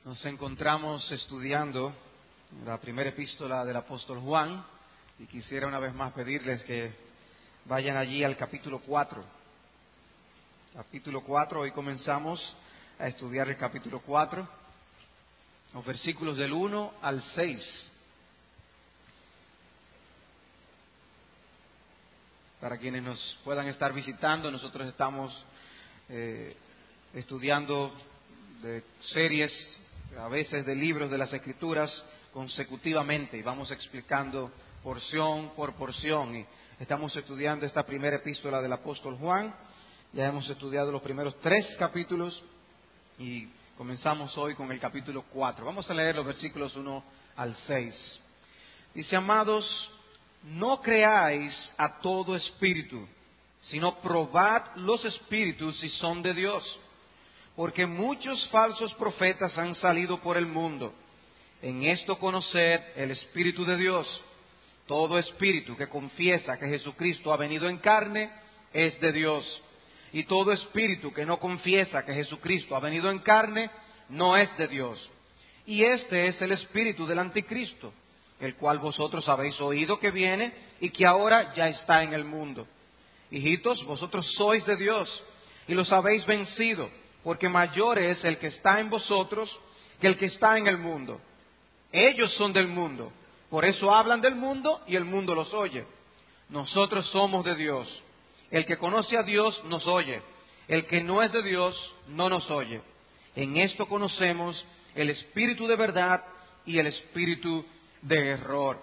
Nos encontramos estudiando la primera epístola del apóstol Juan y quisiera una vez más pedirles que vayan allí al capítulo 4. Capítulo 4, hoy comenzamos a estudiar el capítulo 4, los versículos del 1 al 6. Para quienes nos puedan estar visitando, nosotros estamos estudiando de series, a veces de libros de las Escrituras consecutivamente, y vamos explicando porción por porción. Y estamos estudiando esta primera epístola del apóstol Juan. Ya hemos estudiado los primeros 3 capítulos y comenzamos hoy con el capítulo 4. Vamos a leer los versículos 1 al 6. Dice: amados, no creáis a todo espíritu, sino probad los espíritus si son de Dios, porque muchos falsos profetas han salido por el mundo. En esto conoced el Espíritu de Dios. Todo espíritu que confiesa que Jesucristo ha venido en carne es de Dios. Y todo espíritu que no confiesa que Jesucristo ha venido en carne no es de Dios. Y este es el espíritu del anticristo, el cual vosotros habéis oído que viene y que ahora ya está en el mundo. Hijitos, vosotros sois de Dios y los habéis vencido, porque mayor es el que está en vosotros que el que está en el mundo. Ellos son del mundo, por eso hablan del mundo y el mundo los oye. Nosotros somos de Dios. El que conoce a Dios nos oye. El que no es de Dios no nos oye. En esto conocemos el espíritu de verdad y el espíritu de error.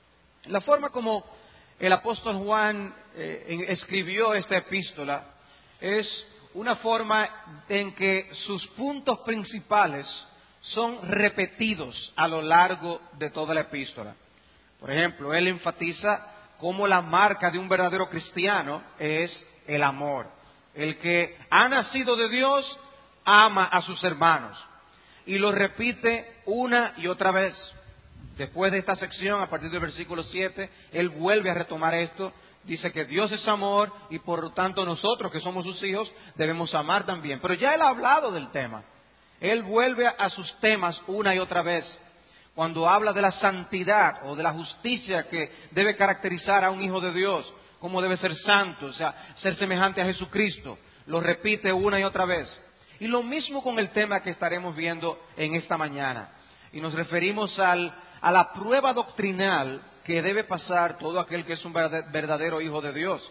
La forma como el apóstol Juan escribió esta epístola es una forma en que sus puntos principales son repetidos a lo largo de toda la epístola. Por ejemplo, él enfatiza cómo la marca de un verdadero cristiano es el amor. El que ha nacido de Dios ama a sus hermanos. Y lo repite una y otra vez. Después de esta sección, a partir del versículo 7, él vuelve a retomar esto. Dice que Dios es amor y por lo tanto nosotros que somos sus hijos debemos amar también. Pero ya él ha hablado del tema. Él vuelve a sus temas una y otra vez. Cuando habla de la santidad o de la justicia que debe caracterizar a un hijo de Dios, cómo debe ser santo, o sea, ser semejante a Jesucristo, lo repite una y otra vez. Y lo mismo con el tema que estaremos viendo en esta mañana. Y nos referimos a la prueba doctrinal que debe pasar todo aquel que es un verdadero hijo de Dios.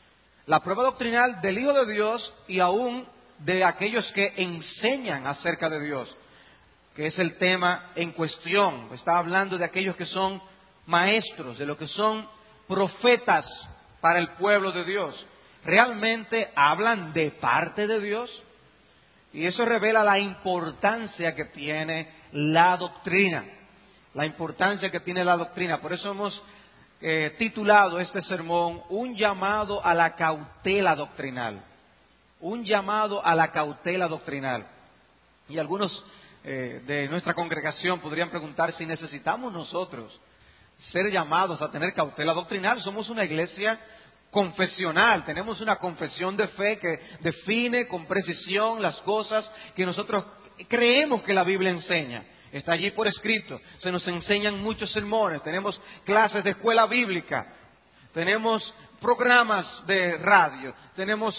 La prueba doctrinal del hijo de Dios y aún de aquellos que enseñan acerca de Dios, que es el tema en cuestión. Está hablando de aquellos que son maestros, de los que son profetas para el pueblo de Dios. ¿Realmente hablan de parte de Dios? Y eso revela la importancia que tiene la doctrina. La importancia que tiene la doctrina. Por eso hemos titulado este sermón Un llamado a la cautela doctrinal. Un llamado a la cautela doctrinal. Y algunos de nuestra congregación podrían preguntar si necesitamos nosotros ser llamados a tener cautela doctrinal. Somos una iglesia confesional, tenemos una confesión de fe que define con precisión las cosas que nosotros creemos que la Biblia enseña. Está allí por escrito, se nos enseñan muchos sermones, tenemos clases de escuela bíblica, tenemos programas de radio, tenemos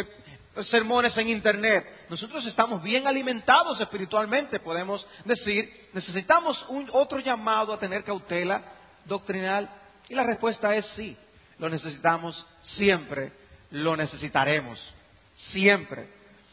sermones en internet. Nosotros estamos bien alimentados espiritualmente, podemos decir. ¿Necesitamos otro llamado a tener cautela doctrinal? Y la respuesta es sí, lo necesitamos siempre, lo necesitaremos siempre.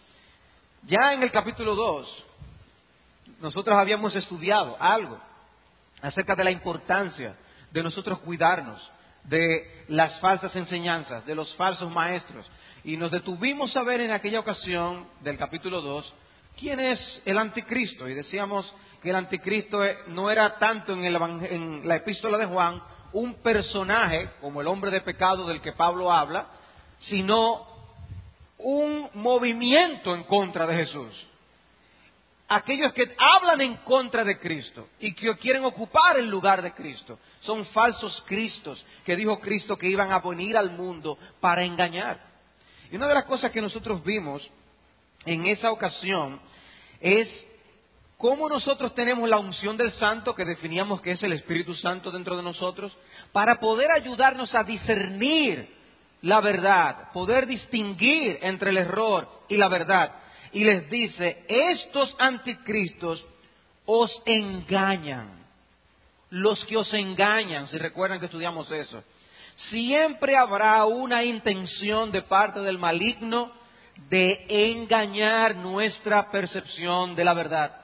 Ya en el capítulo 2, nosotros habíamos estudiado algo acerca de la importancia de nosotros cuidarnos de las falsas enseñanzas, de los falsos maestros. Y nos detuvimos a ver en aquella ocasión del capítulo 2 quién es el anticristo. Y decíamos que el anticristo no era tanto en la epístola de Juan un personaje como el hombre de pecado del que Pablo habla, sino un movimiento en contra de Jesús. Aquellos que hablan en contra de Cristo y que quieren ocupar el lugar de Cristo son falsos cristos que dijo Cristo que iban a venir al mundo para engañar. Y una de las cosas que nosotros vimos en esa ocasión es ¿Cómo nosotros tenemos la unción del Santo, que definíamos que es el Espíritu Santo dentro de nosotros, para poder ayudarnos a discernir la verdad, poder distinguir entre el error y la verdad? Y les dice, estos anticristos os engañan. Los que os engañan, si recuerdan que estudiamos eso. Siempre habrá una intención de parte del maligno de engañar nuestra percepción de la verdad.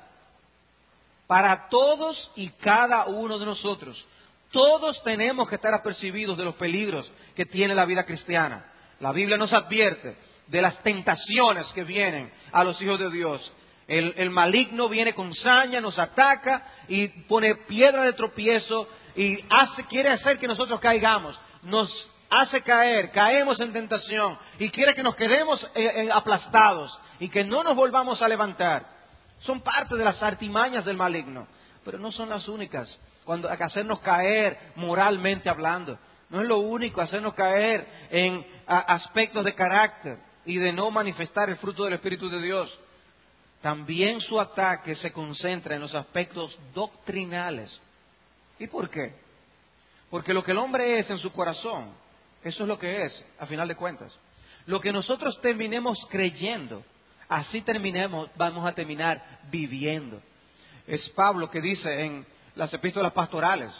Para todos y cada uno de nosotros, todos tenemos que estar apercibidos de los peligros que tiene la vida cristiana. La Biblia nos advierte de las tentaciones que vienen a los hijos de Dios. El maligno viene con saña, nos ataca y pone piedra de tropiezo y quiere hacer que nosotros caigamos. Nos hace caer, caemos en tentación y quiere que nos quedemos aplastados y que no nos volvamos a levantar. Son parte de las artimañas del maligno, pero no son las únicas. Cuando hacernos caer moralmente hablando, no es lo único, hacernos caer en aspectos de carácter y de no manifestar el fruto del Espíritu de Dios. También su ataque se concentra en los aspectos doctrinales. ¿Y por qué? Porque lo que el hombre es en su corazón, eso es lo que es, a final de cuentas. Lo que nosotros terminemos creyendo, así vamos a terminar viviendo. Es Pablo que dice en las epístolas pastorales,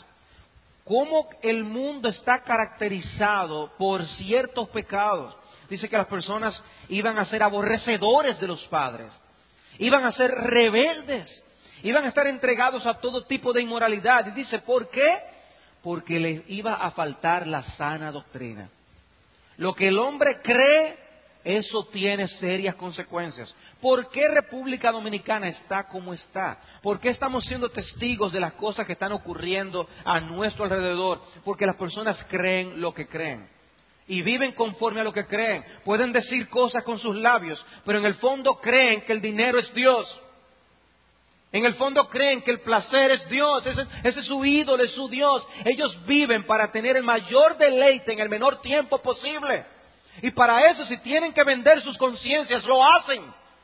cómo el mundo está caracterizado por ciertos pecados. Dice que las personas iban a ser aborrecedores de los padres, iban a ser rebeldes, iban a estar entregados a todo tipo de inmoralidad. Y dice, ¿por qué? Porque les iba a faltar la sana doctrina. Lo que el hombre cree, eso tiene serias consecuencias. ¿Por qué República Dominicana está como está? ¿Por qué estamos siendo testigos de las cosas que están ocurriendo a nuestro alrededor? Porque las personas creen lo que creen y viven conforme a lo que creen. Pueden decir cosas con sus labios, pero en el fondo creen que el dinero es Dios. En el fondo creen que el placer es Dios, ese es su ídolo, es su Dios. Ellos viven para tener el mayor deleite en el menor tiempo posible. Y para eso, si tienen que vender sus conciencias, lo hacen.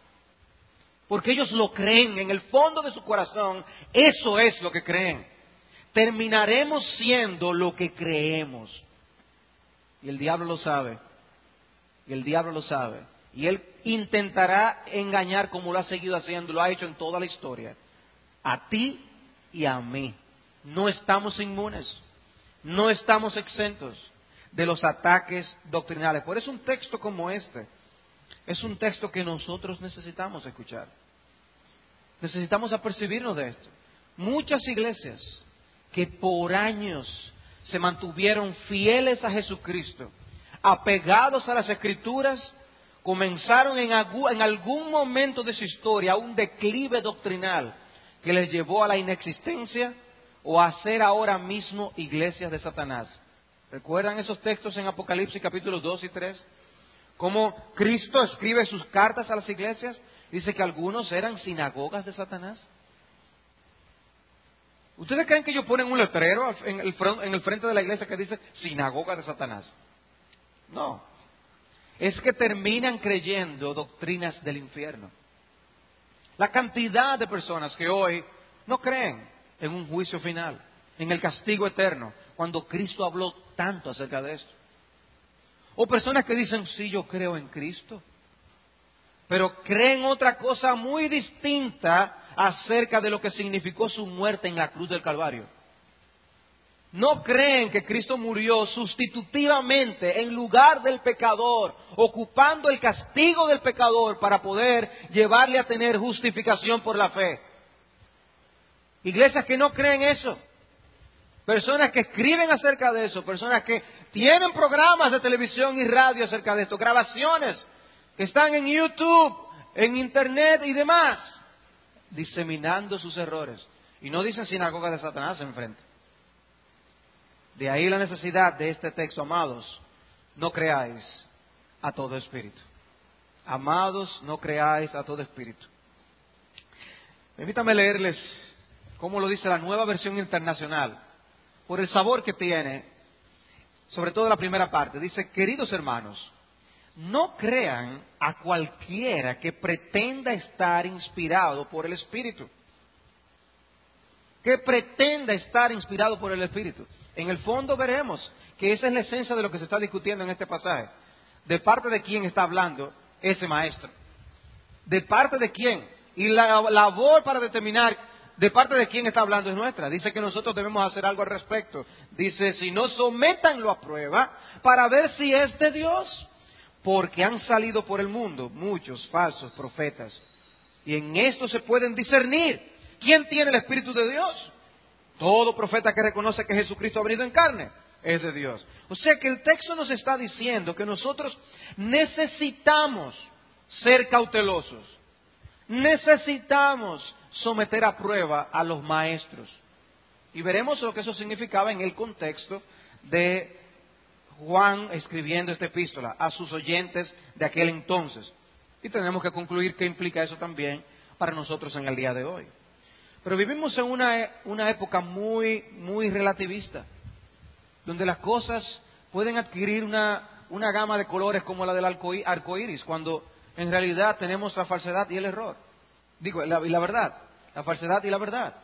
Porque ellos lo creen, en el fondo de su corazón, eso es lo que creen. Terminaremos siendo lo que creemos. Y el diablo lo sabe. Y el diablo lo sabe. Y él intentará engañar como lo ha seguido haciendo, lo ha hecho en toda la historia. A ti y a mí. No estamos inmunes. No estamos exentos de los ataques doctrinales. Por eso un texto como este es un texto que nosotros necesitamos escuchar. Necesitamos apercibirnos de esto. Muchas iglesias que por años se mantuvieron fieles a Jesucristo, apegados a las Escrituras, comenzaron en algún momento de su historia un declive doctrinal que les llevó a la inexistencia o a ser ahora mismo iglesias de Satanás. ¿Recuerdan esos textos en Apocalipsis capítulos 2 y 3? Cómo Cristo escribe sus cartas a las iglesias. Dice que algunos eran sinagogas de Satanás. ¿Ustedes creen que ellos ponen un letrero en el frente de la iglesia que dice sinagoga de Satanás? No. Es que terminan creyendo doctrinas del infierno. La cantidad de personas que hoy no creen en un juicio final, en el castigo eterno, cuando Cristo habló tanto acerca de esto. O personas que dicen, sí, yo creo en Cristo, pero creen otra cosa muy distinta acerca de lo que significó su muerte en la cruz del Calvario. No creen que Cristo murió sustitutivamente en lugar del pecador, ocupando el castigo del pecador para poder llevarle a tener justificación por la fe. Iglesias que no creen eso. Personas que escriben acerca de eso, personas que tienen programas de televisión y radio acerca de esto, grabaciones que están en YouTube, en Internet y demás, diseminando sus errores. Y no dicen sinagoga de Satanás enfrente. De ahí la necesidad de este texto, amados, no creáis a todo espíritu. Amados, no creáis a todo espíritu. Permítame leerles cómo lo dice la Nueva Versión Internacional, por el sabor que tiene, sobre todo la primera parte. Dice, queridos hermanos, no crean a cualquiera que pretenda estar inspirado por el Espíritu, que pretenda estar inspirado por el Espíritu. En el fondo veremos que esa es la esencia de lo que se está discutiendo en este pasaje. ¿De parte de quién está hablando ese maestro? ¿De parte de quién? Y la labor para determinar de parte de quién está hablando es nuestra. Dice que nosotros debemos hacer algo al respecto. Dice, si no, sométanlo a prueba para ver si es de Dios. Porque han salido por el mundo muchos falsos profetas. Y en esto se pueden discernir quién tiene el Espíritu de Dios. Todo profeta que reconoce que Jesucristo ha venido en carne es de Dios. O sea que el texto nos está diciendo que nosotros necesitamos ser cautelosos. Necesitamos someter a prueba a los maestros. Y veremos lo que eso significaba en el contexto de Juan escribiendo esta epístola a sus oyentes de aquel entonces. Y tenemos que concluir qué implica eso también para nosotros en el día de hoy. Pero vivimos en una época muy relativista, donde las cosas pueden adquirir una gama de colores como la del arco iris, cuando en realidad tenemos la falsedad y el error. Y la verdad, la falsedad y la verdad.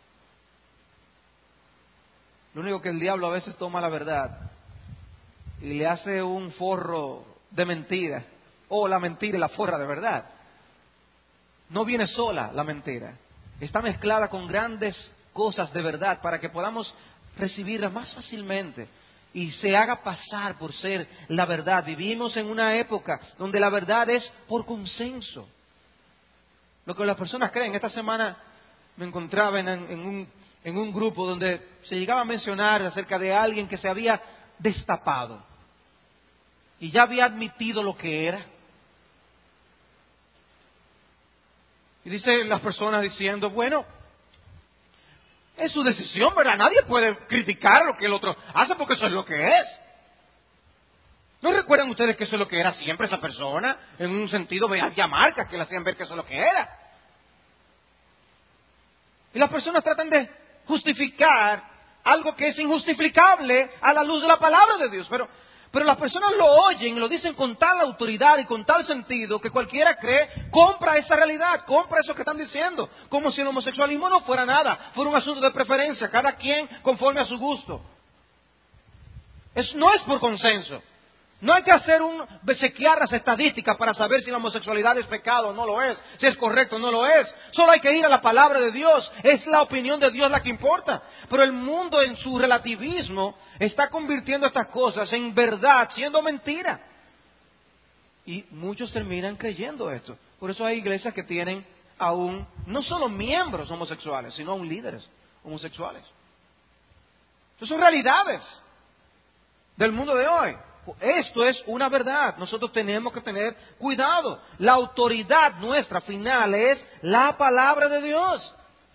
Lo único que el diablo a veces toma la verdad y le hace un forro de mentira, o la mentira y la forra de verdad. No viene sola la mentira, está mezclada con grandes cosas de verdad para que podamos recibirla más fácilmente y se haga pasar por ser la verdad. Vivimos en una época donde la verdad es por consenso. Lo que las personas creen. Esta semana me encontraba en un grupo donde se llegaba a mencionar acerca de alguien que se había destapado y ya había admitido lo que era. Y dice las personas diciendo, bueno, es su decisión, ¿verdad? Nadie puede criticar lo que el otro hace porque eso es lo que es. ¿No recuerdan ustedes que eso es lo que era siempre esa persona? En un sentido, había marcas que le hacían ver que eso es lo que era. Y las personas tratan de justificar algo que es injustificable a la luz de la palabra de Dios. Pero las personas lo oyen y lo dicen con tal autoridad y con tal sentido que cualquiera compra esa realidad, compra eso que están diciendo, como si el homosexualismo no fuera nada, fuera un asunto de preferencia, cada quien conforme a su gusto. No es por consenso. No hay que chequear las estadísticas para saber si la homosexualidad es pecado o no lo es, si es correcto o no lo es. Solo hay que ir a la palabra de Dios, es la opinión de Dios la que importa. Pero el mundo en su relativismo está convirtiendo estas cosas en verdad, siendo mentira. Y muchos terminan creyendo esto. Por eso hay iglesias que tienen aún no solo miembros homosexuales, sino aún líderes homosexuales. Estas son realidades del mundo de hoy. Esto es una verdad. Nosotros tenemos que tener cuidado. La autoridad nuestra final es la palabra de Dios.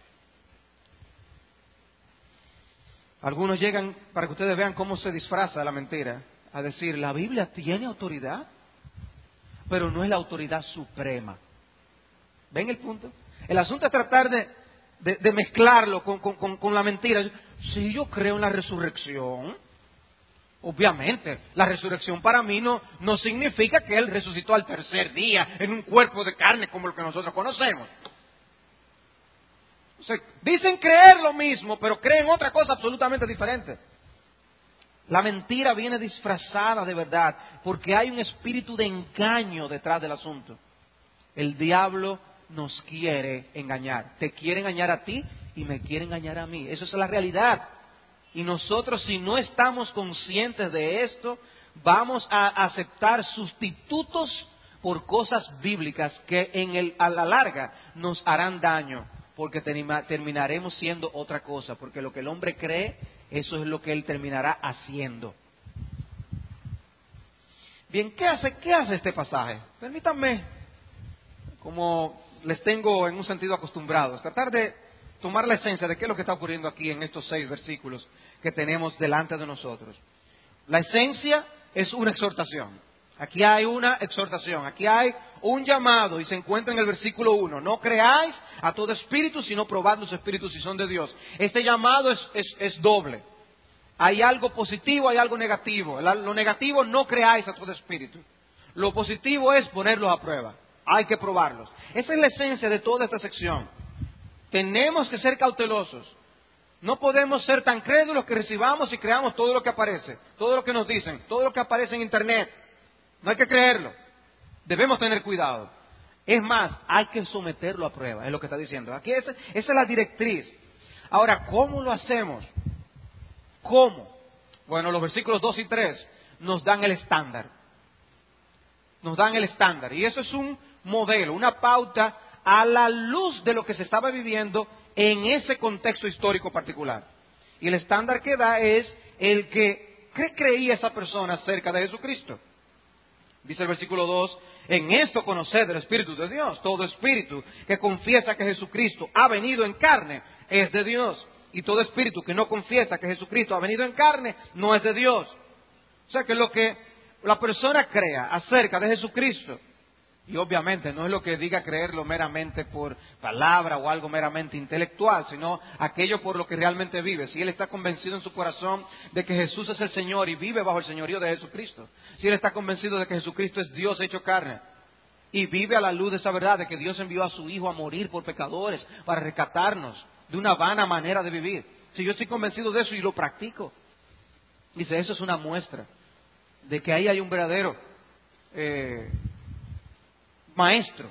Algunos llegan, para que ustedes vean cómo se disfraza la mentira, a decir, la Biblia tiene autoridad, pero no es la autoridad suprema. ¿Ven el punto? El asunto es tratar de mezclarlo con la mentira. Si yo creo en la resurrección, obviamente, la resurrección para mí no significa que Él resucitó al tercer día en un cuerpo de carne como el que nosotros conocemos. O sea, dicen creer lo mismo, pero creen otra cosa absolutamente diferente. La mentira viene disfrazada de verdad, porque hay un espíritu de engaño detrás del asunto. El diablo nos quiere engañar. Te quiere engañar a ti y me quiere engañar a mí. Eso es la realidad. Y nosotros, si no estamos conscientes de esto, vamos a aceptar sustitutos por cosas bíblicas que a la larga nos harán daño, porque terminaremos siendo otra cosa, porque lo que el hombre cree, eso es lo que él terminará haciendo. Bien, ¿qué hace este pasaje? Permítanme, como les tengo en un sentido acostumbrados, tratar de tomar la esencia de qué es lo que está ocurriendo aquí en estos 6 versículos que tenemos delante de nosotros. La esencia es una exhortación. Aquí hay una exhortación, aquí hay un llamado y se encuentra en el versículo 1. No creáis a todo espíritu, sino probad los espíritus si son de Dios. Este llamado es doble. Hay algo positivo, hay algo negativo. Lo negativo, no creáis a todo espíritu. Lo positivo es ponerlos a prueba. Hay que probarlos. Esa es la esencia de toda esta sección. Tenemos que ser cautelosos. No podemos ser tan crédulos que recibamos y creamos todo lo que aparece, todo lo que nos dicen, todo lo que aparece en Internet. No hay que creerlo. Debemos tener cuidado. Es más, hay que someterlo a prueba, es lo que está diciendo. Aquí esa es la directriz. Ahora, ¿cómo lo hacemos? ¿Cómo? Bueno, los versículos 2 y 3 nos dan el estándar. Nos dan el estándar. Y eso es un modelo, una pauta a la luz de lo que se estaba viviendo en ese contexto histórico particular. Y el estándar que da es el que ¿qué creía esa persona acerca de Jesucristo? Dice el versículo 2, en esto conoced el Espíritu de Dios. Todo espíritu que confiesa que Jesucristo ha venido en carne es de Dios. Y todo espíritu que no confiesa que Jesucristo ha venido en carne no es de Dios. O sea que lo que la persona crea acerca de Jesucristo, y obviamente no es lo que diga creerlo meramente por palabra o algo meramente intelectual, sino aquello por lo que realmente vive. Si él está convencido en su corazón de que Jesús es el Señor y vive bajo el señorío de Jesucristo, si él está convencido de que Jesucristo es Dios hecho carne y vive a la luz de esa verdad de que Dios envió a su Hijo a morir por pecadores para rescatarnos de una vana manera de vivir, si yo estoy convencido de eso y lo practico, dice, eso es una muestra de que ahí hay un verdadero maestro.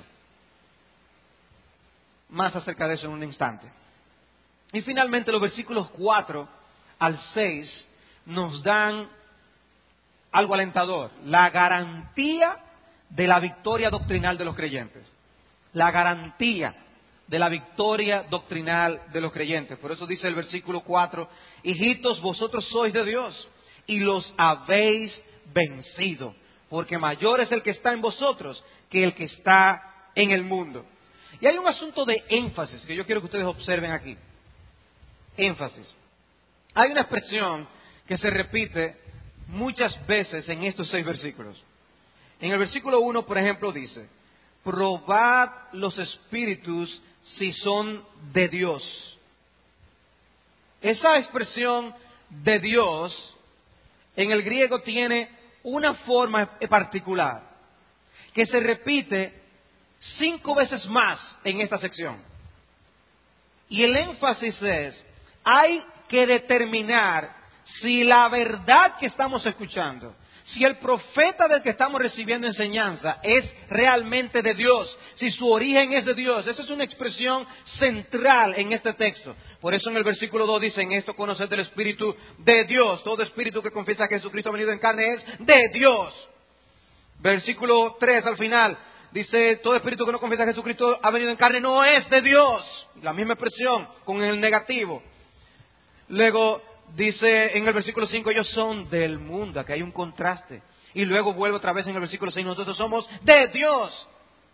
Más acerca de eso en un instante. Y finalmente los versículos 4 al 6 nos dan algo alentador, la garantía de la victoria doctrinal de los creyentes. La garantía de la victoria doctrinal de los creyentes. Por eso dice el versículo 4, hijitos, vosotros sois de Dios y los habéis vencido, porque mayor es el que está en vosotros que el que está en el mundo. Y hay un asunto de énfasis que yo quiero que ustedes observen aquí. Énfasis. Hay una expresión que se repite muchas veces en estos 6 versículos. En el versículo 1, por ejemplo, dice, probad los espíritus si son de Dios. Esa expresión de Dios en el griego tiene una forma particular que se repite 5 veces más en esta sección. Y el énfasis es, hay que determinar si la verdad que estamos escuchando, si el profeta del que estamos recibiendo enseñanza es realmente de Dios, si su origen es de Dios. Esa es una expresión central en este texto. Por eso en el versículo 2 dice, en esto conocer del Espíritu de Dios. Todo espíritu que confiesa que Jesucristo ha venido en carne es de Dios. Versículo 3 al final dice, todo espíritu que no confiesa que Jesucristo ha venido en carne no es de Dios. La misma expresión con el negativo. Luego dice en el versículo 5, ellos son del mundo, aquí hay un contraste. Y luego vuelve otra vez en el versículo 6, nosotros somos de Dios.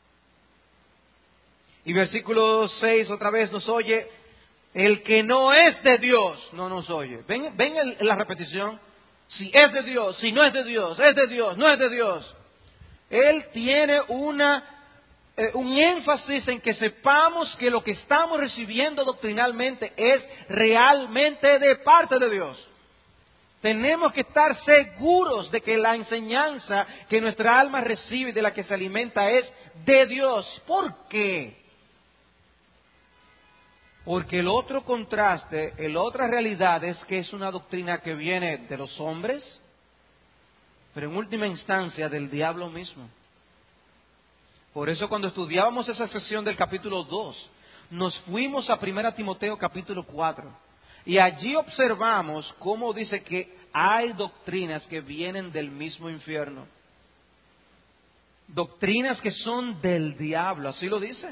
Y versículo 6 otra vez nos oye, el que no es de Dios no nos oye. ¿Ven la repetición? Si es de Dios, si no es de Dios, es de Dios, no es de Dios. Él tiene un énfasis en que sepamos que lo que estamos recibiendo doctrinalmente es realmente de parte de Dios. Tenemos que estar seguros de que la enseñanza que nuestra alma recibe y de la que se alimenta es de Dios. ¿Por qué? Porque el otro contraste, la otra realidad es que es una doctrina que viene de los hombres, pero en última instancia del diablo mismo. Por eso cuando estudiábamos esa sección del capítulo 2, nos fuimos a 1 Timoteo capítulo 4. Y allí observamos cómo dice que hay doctrinas que vienen del mismo infierno. Doctrinas que son del diablo, así lo dice.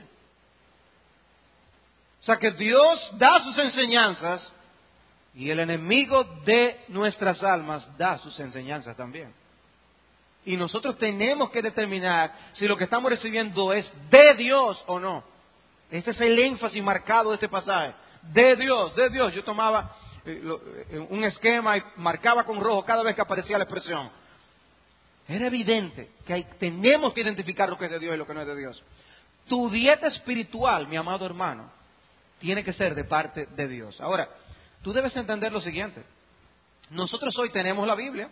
O sea que Dios da sus enseñanzas y el enemigo de nuestras almas da sus enseñanzas también. Y nosotros tenemos que determinar si lo que estamos recibiendo es de Dios o no. Este es el énfasis marcado de este pasaje. De Dios, de Dios. Yo tomaba un esquema y marcaba con rojo cada vez que aparecía la expresión. Era evidente que tenemos que identificar lo que es de Dios y lo que no es de Dios. Tu dieta espiritual, mi amado hermano, tiene que ser de parte de Dios. Ahora, tú debes entender lo siguiente. Nosotros hoy tenemos la Biblia.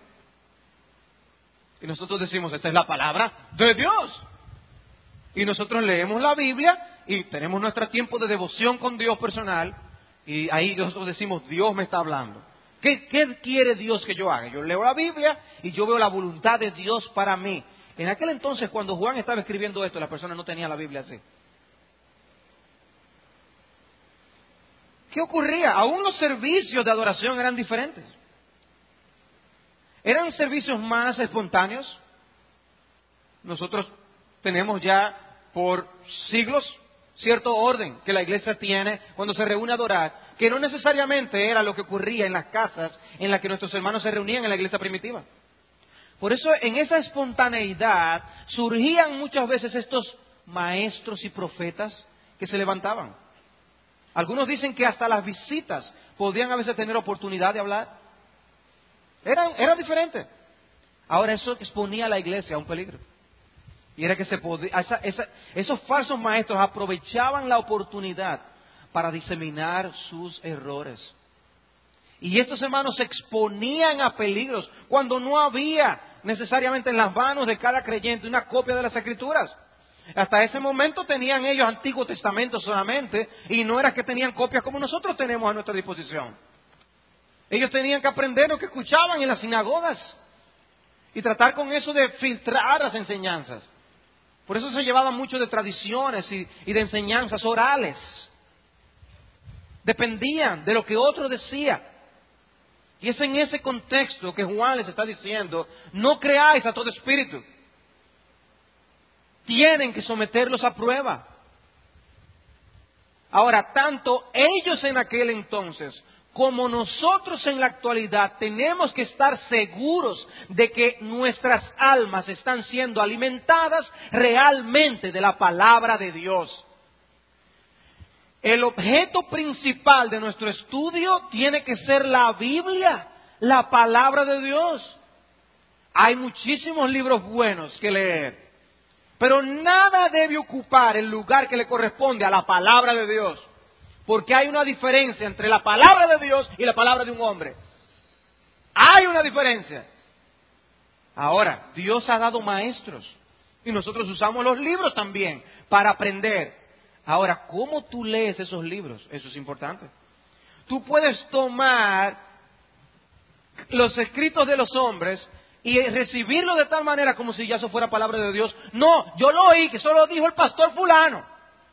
Y nosotros decimos, esta es la palabra de Dios. Y nosotros leemos la Biblia y tenemos nuestro tiempo de devoción con Dios personal. Y ahí nosotros decimos, Dios me está hablando. ¿Qué quiere Dios que yo haga? Yo leo la Biblia y yo veo la voluntad de Dios para mí. En aquel entonces, cuando Juan estaba escribiendo esto, las personas no tenían la Biblia así. ¿Qué ocurría? Aún los servicios de adoración eran diferentes. Eran servicios más espontáneos. Nosotros tenemos ya por siglos cierto orden que la iglesia tiene cuando se reúne a adorar, que no necesariamente era lo que ocurría en las casas en las que nuestros hermanos se reunían en la iglesia primitiva. Por eso en esa espontaneidad surgían muchas veces estos maestros y profetas que se levantaban. Algunos dicen que hasta las visitas podían a veces tener oportunidad de hablar. Eran diferentes. Ahora eso exponía a la iglesia a un peligro. Y era que esos falsos maestros aprovechaban la oportunidad para diseminar sus errores. Y estos hermanos se exponían a peligros cuando no había necesariamente en las manos de cada creyente una copia de las Escrituras. Hasta ese momento tenían ellos Antiguo Testamento solamente, y no era que tenían copias como nosotros tenemos a nuestra disposición. Ellos tenían que aprender lo que escuchaban en las sinagogas y tratar con eso de filtrar las enseñanzas. Por eso se llevaba mucho de tradiciones y de enseñanzas orales. Dependían de lo que otro decía. Y es en ese contexto que Juan les está diciendo, no creáis a todo espíritu. Tienen que someterlos a prueba. Ahora, tanto ellos en aquel entonces como nosotros en la actualidad tenemos que estar seguros de que nuestras almas están siendo alimentadas realmente de la palabra de Dios. El objeto principal de nuestro estudio tiene que ser la Biblia, la palabra de Dios. Hay muchísimos libros buenos que leer, pero nada debe ocupar el lugar que le corresponde a la palabra de Dios. Porque hay una diferencia entre la palabra de Dios y la palabra de un hombre. Hay una diferencia. Ahora, Dios ha dado maestros. Y nosotros usamos los libros también para aprender. Ahora, ¿cómo tú lees esos libros? Eso es importante. Tú puedes tomar los escritos de los hombres y recibirlo de tal manera como si ya eso fuera palabra de Dios. No, yo lo oí, que eso lo dijo el pastor fulano.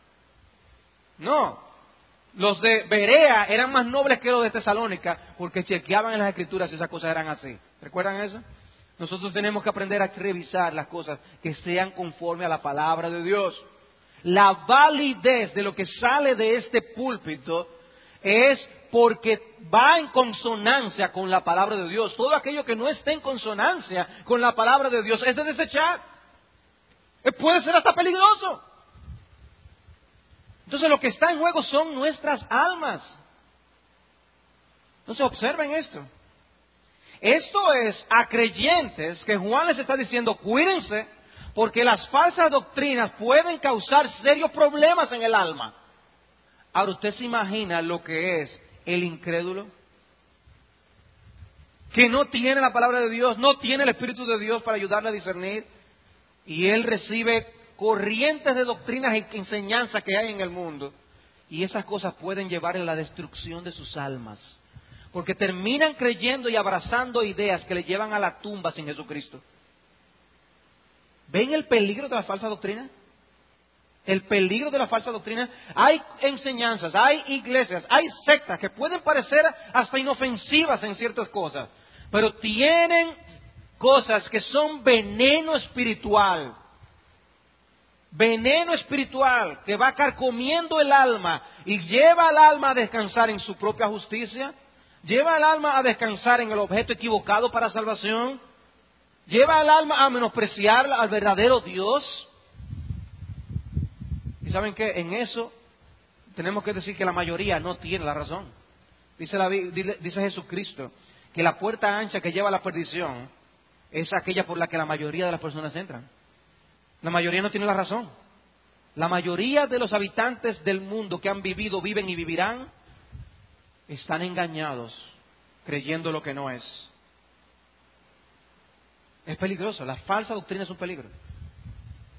No. Los de Berea eran más nobles que los de Tesalónica porque chequeaban en las escrituras si esas cosas eran así. ¿Recuerdan eso? Nosotros tenemos que aprender a revisar las cosas que sean conforme a la palabra de Dios. La validez de lo que sale de este púlpito es porque va en consonancia con la palabra de Dios. Todo aquello que no esté en consonancia con la palabra de Dios es de desechar. Puede ser hasta peligroso. Entonces lo que está en juego son nuestras almas. Entonces observen esto. Esto es a creyentes que Juan les está diciendo, cuídense, porque las falsas doctrinas pueden causar serios problemas en el alma. Ahora, ¿usted se imagina lo que es el incrédulo? Que no tiene la palabra de Dios, no tiene el Espíritu de Dios para ayudarle a discernir, y él recibe corrientes de doctrinas y enseñanzas que hay en el mundo, y esas cosas pueden llevar a la destrucción de sus almas, porque terminan creyendo y abrazando ideas que le llevan a la tumba sin Jesucristo. ¿Ven el peligro de la falsa doctrina? El peligro de la falsa doctrina. Hay enseñanzas, hay iglesias, hay sectas que pueden parecer hasta inofensivas en ciertas cosas, pero tienen cosas que son veneno espiritual. Veneno espiritual que va carcomiendo el alma y lleva al alma a descansar en su propia justicia, lleva al alma a descansar en el objeto equivocado para salvación, lleva al alma a menospreciar al verdadero Dios. ¿Y saben qué? En eso tenemos que decir que la mayoría no tiene la razón. Dice Jesucristo que la puerta ancha que lleva a la perdición es aquella por la que la mayoría de las personas entran. La mayoría no tiene la razón. La mayoría de los habitantes del mundo que han vivido, viven y vivirán, están engañados, creyendo lo que no es. Es peligroso, la falsa doctrina es un peligro.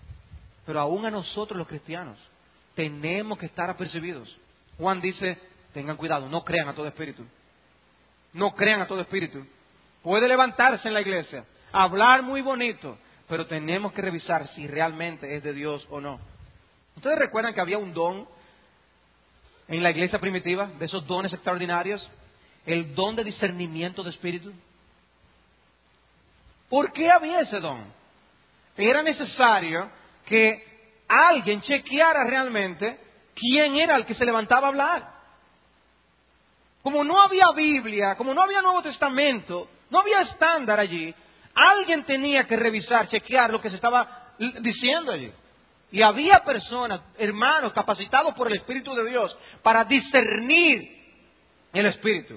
Pero aún a nosotros los cristianos tenemos que estar apercibidos. Juan dice, tengan cuidado, no crean a todo espíritu. No crean a todo espíritu. Puede levantarse en la iglesia, hablar muy bonito, pero tenemos que revisar si realmente es de Dios o no. ¿Ustedes recuerdan que había un don en la iglesia primitiva, de esos dones extraordinarios? El don de discernimiento de espíritu. ¿Por qué había ese don? Era necesario que alguien chequeara realmente quién era el que se levantaba a hablar. Como no había Biblia, como no había Nuevo Testamento, no había estándar allí, alguien tenía que revisar, chequear lo que se estaba diciendo allí. Y había personas, hermanos, capacitados por el Espíritu de Dios para discernir el Espíritu.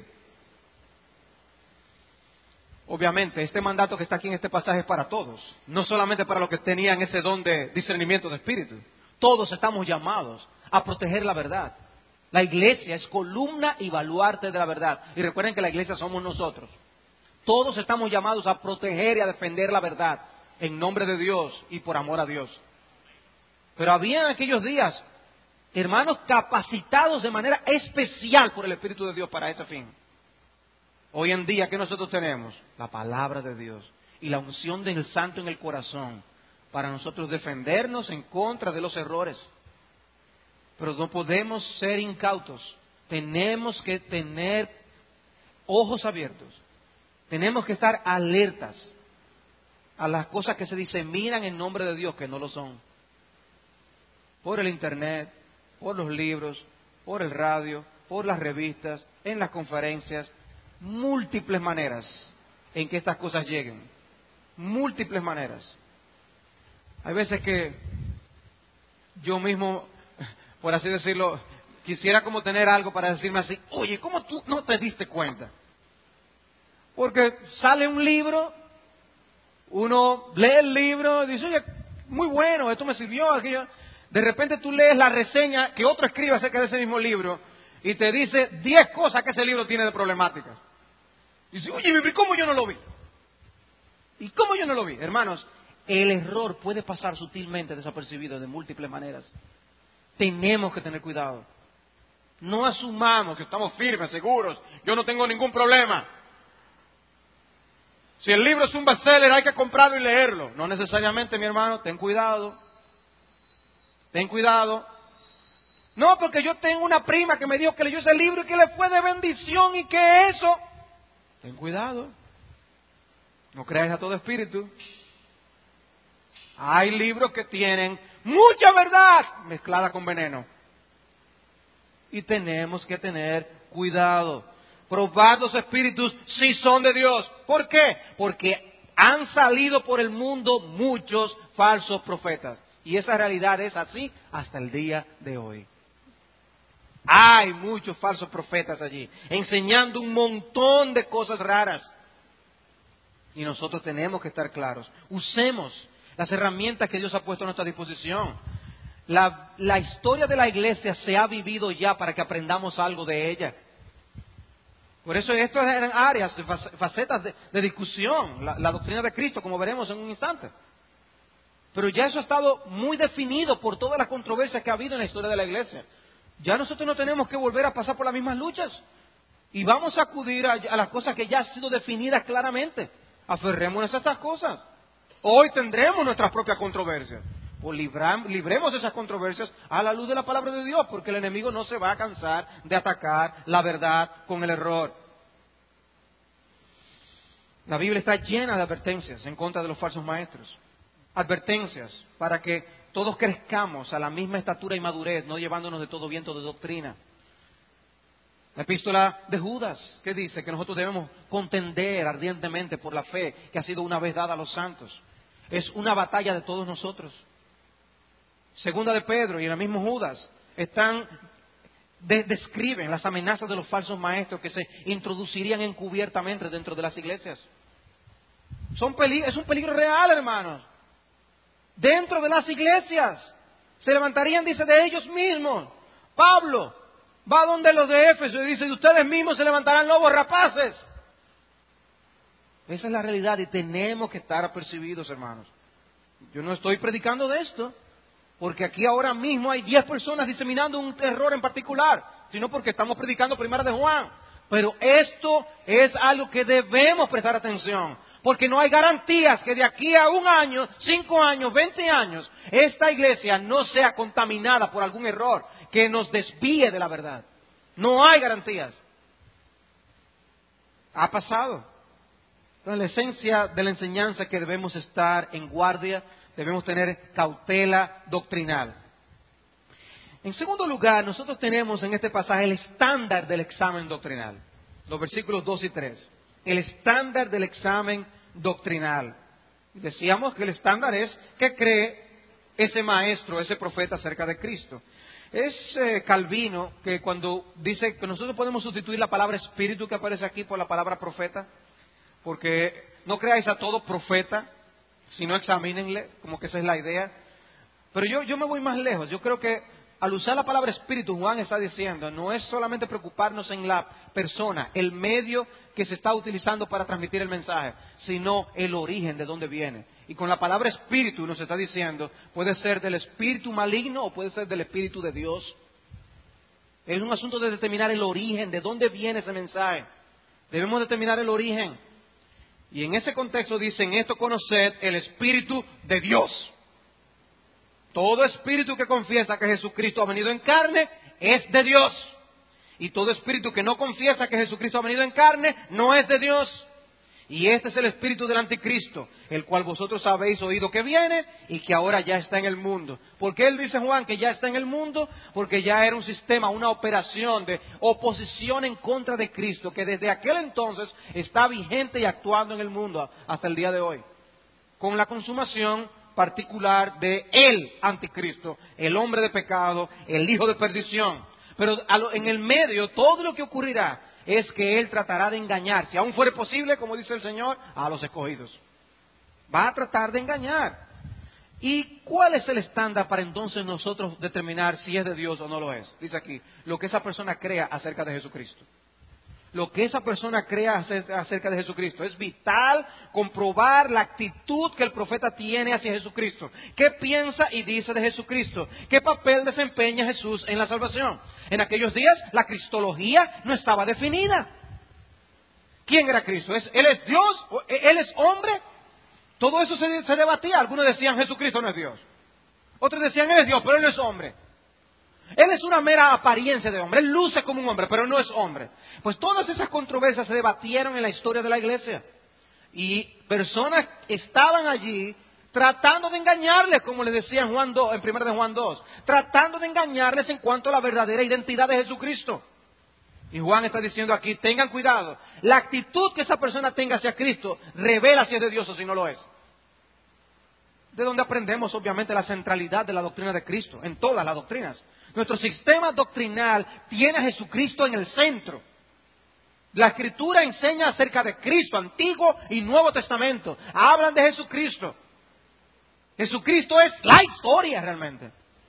Obviamente, este mandato que está aquí en este pasaje es para todos, no solamente para los que tenían ese don de discernimiento de espíritu. Todos estamos llamados a proteger la verdad. La iglesia es columna y baluarte de la verdad. Y recuerden que la iglesia somos nosotros. Todos estamos llamados a proteger y a defender la verdad en nombre de Dios y por amor a Dios. Pero había en aquellos días hermanos capacitados de manera especial por el Espíritu de Dios para ese fin. Hoy en día, ¿qué nosotros tenemos? La palabra de Dios y la unción del Santo en el corazón para nosotros defendernos en contra de los errores. Pero no podemos ser incautos. Tenemos que tener ojos abiertos. Tenemos que estar alertas a las cosas que se diseminan en nombre de Dios que no lo son. Por el internet, por los libros, por el radio, por las revistas, en las conferencias. Múltiples maneras en que estas cosas lleguen. Múltiples maneras. Hay veces que yo mismo, por así decirlo, quisiera como tener algo para decirme así, oye, ¿cómo tú no te diste cuenta? Porque sale un libro, uno lee el libro y dice, oye, muy bueno, esto me sirvió, aquello. De repente tú lees la reseña que otro escribe acerca de ese mismo libro y te dice 10 cosas que ese libro tiene de problemáticas. Y dice, oye, ¿y cómo yo no lo vi? ¿Y cómo yo no lo vi? Hermanos, el error puede pasar sutilmente desapercibido de múltiples maneras. Tenemos que tener cuidado. No asumamos que estamos firmes, seguros. Yo no tengo ningún problema. Si el libro es un bestseller, hay que comprarlo y leerlo. No necesariamente, mi hermano, ten cuidado. Ten cuidado. No, porque yo tengo una prima que me dijo que leyó ese libro y que le fue de bendición y que eso. Ten cuidado. No creas a todo espíritu. Hay libros que tienen mucha verdad mezclada con veneno. Y tenemos que tener cuidado. Probad los espíritus si son de Dios. ¿Por qué? Porque han salido por el mundo muchos falsos profetas. Y esa realidad es así hasta el día de hoy. Hay muchos falsos profetas allí, enseñando un montón de cosas raras. Y nosotros tenemos que estar claros. Usemos las herramientas que Dios ha puesto a nuestra disposición. La historia de la iglesia se ha vivido ya para que aprendamos algo de ella. Por eso estas eran áreas, facetas de discusión, la doctrina de Cristo, como veremos en un instante. Pero ya eso ha estado muy definido por todas las controversias que ha habido en la historia de la iglesia. Ya nosotros no tenemos que volver a pasar por las mismas luchas. Y vamos a acudir a las cosas que ya han sido definidas claramente. Aferrémonos a estas cosas. Hoy tendremos nuestras propias controversias. Pues libremos esas controversias a la luz de la palabra de Dios, porque el enemigo no se va a cansar de atacar la verdad con el error. La Biblia está llena de advertencias en contra de los falsos maestros. Advertencias para que todos crezcamos a la misma estatura y madurez, no llevándonos de todo viento de doctrina. La epístola de Judas, que dice que nosotros debemos contender ardientemente por la fe que ha sido una vez dada a los santos. Es una batalla de todos nosotros. Segunda de Pedro y en el mismo Judas describen las amenazas de los falsos maestros que se introducirían encubiertamente dentro de las iglesias. Es un peligro real, hermanos. Dentro de las iglesias se levantarían, dice, de ellos mismos. Pablo va donde los de Éfeso y dice, de ustedes mismos se levantarán lobos rapaces. Esa es la realidad y tenemos que estar apercibidos, hermanos. Yo no estoy predicando de esto, porque aquí ahora mismo hay 10 personas diseminando un error en particular. sino porque estamos predicando Primera de Juan. Pero esto es algo que debemos prestar atención, porque no hay garantías que de aquí a 1 año, 5 años, 20 años, esta iglesia no sea contaminada por algún error que nos desvíe de la verdad. No hay garantías. Ha pasado. Entonces, la esencia de la enseñanza es que debemos estar en guardia, debemos tener cautela doctrinal. En segundo lugar, nosotros tenemos en este pasaje el estándar del examen doctrinal. Los versículos 2 y 3. El estándar del examen doctrinal. Decíamos que el estándar es qué cree ese maestro, ese profeta acerca de Cristo. Es Calvino que cuando dice que nosotros podemos sustituir la palabra espíritu que aparece aquí por la palabra profeta, porque no creáis a todo profeta, sino examínenle, como que esa es la idea. Pero yo me voy más lejos. Yo creo que al usar la palabra espíritu, Juan está diciendo, no es solamente preocuparnos en la persona, el medio que se está utilizando para transmitir el mensaje, sino el origen de dónde viene. Y con la palabra espíritu nos está diciendo, puede ser del espíritu maligno o puede ser del espíritu de Dios. Es un asunto de determinar el origen, de dónde viene ese mensaje. Debemos determinar el origen. Y en ese contexto dicen, esto conoced el espíritu de Dios. Todo espíritu que confiesa que Jesucristo ha venido en carne es de Dios. Y todo espíritu que no confiesa que Jesucristo ha venido en carne no es de Dios. Y este es el espíritu del anticristo, el cual vosotros habéis oído que viene y que ahora ya está en el mundo. ¿Por qué él dice, Juan, que ya está en el mundo? Porque ya era un sistema, una operación de oposición en contra de Cristo, que desde aquel entonces está vigente y actuando en el mundo hasta el día de hoy. Con la consumación particular de el anticristo, el hombre de pecado, el hijo de perdición. Pero en el medio, todo lo que ocurrirá es que él tratará de engañar, si aún fuere posible, como dice el Señor, a los escogidos. Va a tratar de engañar. ¿Y cuál es el estándar para entonces nosotros determinar si es de Dios o no lo es? Dice aquí, lo que esa persona crea acerca de Jesucristo. Lo que esa persona crea acerca de Jesucristo. Es vital comprobar la actitud que el profeta tiene hacia Jesucristo. ¿Qué piensa y dice de Jesucristo? ¿Qué papel desempeña Jesús en la salvación? En aquellos días la cristología no estaba definida. ¿Quién era Cristo? ¿Él es Dios? ¿Él es hombre? Todo eso se debatía. Algunos decían Jesucristo no es Dios. Otros decían Él es Dios, pero Él no es hombre. Él es una mera apariencia de hombre, él luce como un hombre, pero no es hombre. Pues todas esas controversias se debatieron en la historia de la iglesia. Y personas estaban allí tratando de engañarles, como les decía en Juan 2, en 1 de Juan 2, tratando de engañarles en cuanto a la verdadera identidad de Jesucristo. Y Juan está diciendo aquí, tengan cuidado, la actitud que esa persona tenga hacia Cristo revela si es de Dios o si no lo es. De donde aprendemos obviamente la centralidad de la doctrina de Cristo, en todas las doctrinas. Nuestro sistema doctrinal tiene a Jesucristo en el centro. La Escritura enseña acerca de Cristo, Antiguo y Nuevo Testamento. Hablan de Jesucristo. Jesucristo es la historia realmente.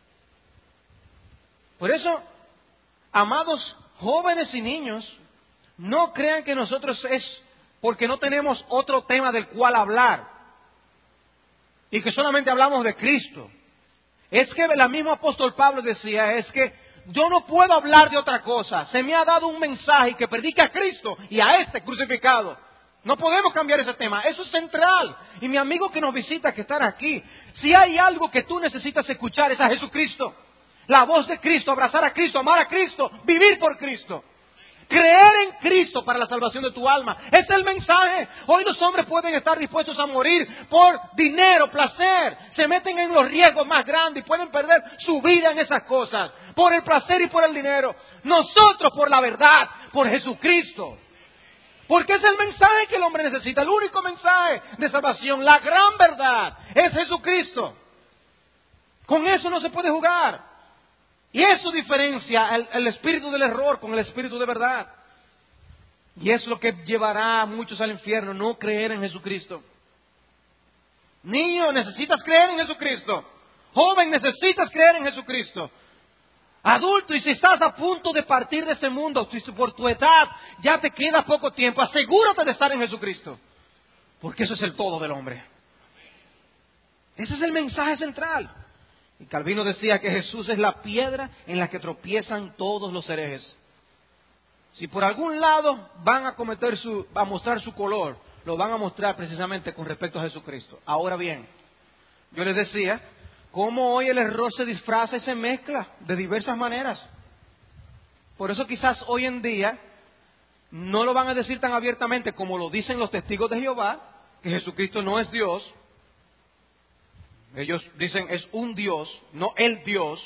Por eso, amados jóvenes y niños, no crean que nosotros es porque no tenemos otro tema del cual hablar y que solamente hablamos de Cristo. Es que el mismo apóstol Pablo decía, es que yo no puedo hablar de otra cosa. Se me ha dado un mensaje que predica a Cristo y a este crucificado. No podemos cambiar ese tema, eso es central. Y mi amigo que nos visita, que está aquí, si hay algo que tú necesitas escuchar es a Jesucristo. La voz de Cristo, abrazar a Cristo, amar a Cristo, vivir por Cristo. Creer en Cristo para la salvación de tu alma. Ese es el mensaje. Hoy los hombres pueden estar dispuestos a morir por dinero, placer. Se meten en los riesgos más grandes y pueden perder su vida en esas cosas. Por el placer y por el dinero. Nosotros por la verdad, por Jesucristo. Porque es el mensaje que el hombre necesita. El único mensaje de salvación, la gran verdad, es Jesucristo. Con eso no se puede jugar. Y eso diferencia el espíritu del error con el espíritu de verdad. Y es lo que llevará a muchos al infierno, no creer en Jesucristo. Niño, necesitas creer en Jesucristo. Joven, necesitas creer en Jesucristo. Adulto, y si estás a punto de partir de este mundo, si por tu edad ya te queda poco tiempo, asegúrate de estar en Jesucristo. Porque eso es el todo del hombre. Ese es el mensaje central. Y Calvino decía que Jesús es la piedra en la que tropiezan todos los herejes. Si por algún lado van a mostrar su color, lo van a mostrar precisamente con respecto a Jesucristo. Ahora bien, yo les decía, cómo hoy el error se disfraza y se mezcla de diversas maneras. Por eso quizás hoy en día no lo van a decir tan abiertamente como lo dicen los testigos de Jehová, que Jesucristo no es Dios. Ellos dicen es un Dios, no el Dios.